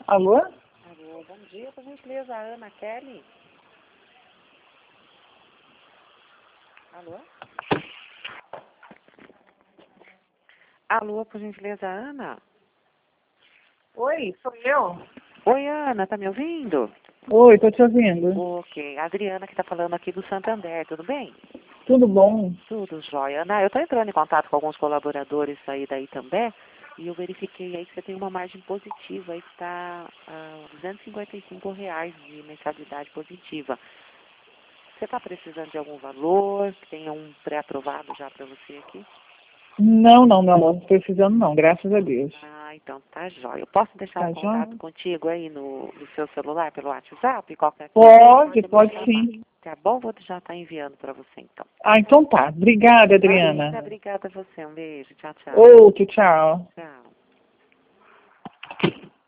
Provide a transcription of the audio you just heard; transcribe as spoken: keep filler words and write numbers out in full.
Alô? Alô, bom dia, por gentileza, a Ana Kelly. Alô? Alô, por gentileza, Ana? Oi, sou eu. Oi, Ana, tá me ouvindo? Oi, tô te ouvindo. Ok, a Adriana que tá falando aqui do Santander, tudo bem? Tudo bom? Tudo jóia. Ana, eu tô entrando em contato com alguns colaboradores aí daí também, e eu verifiquei aí que você tem uma margem positiva, aí que está ah, duzentos e cinquenta e cinco reais de mensalidade positiva. Você está precisando de algum valor, que tenha um pré-aprovado já para você aqui? Não, não, meu amor, não tô precisando não, graças a Deus. Ah, então tá jóia. Eu posso deixar Tá um contato joia? contigo aí no, no seu celular, pelo WhatsApp? Qualquer coisa? Pode, Pode me pode chamar. sim. Tá bom? Vou já estar enviando para você então. Ah, então tá. Obrigada, Imagina, Adriana. obrigada a você. Um beijo. Tchau, tchau. Outro, tchau. Tchau.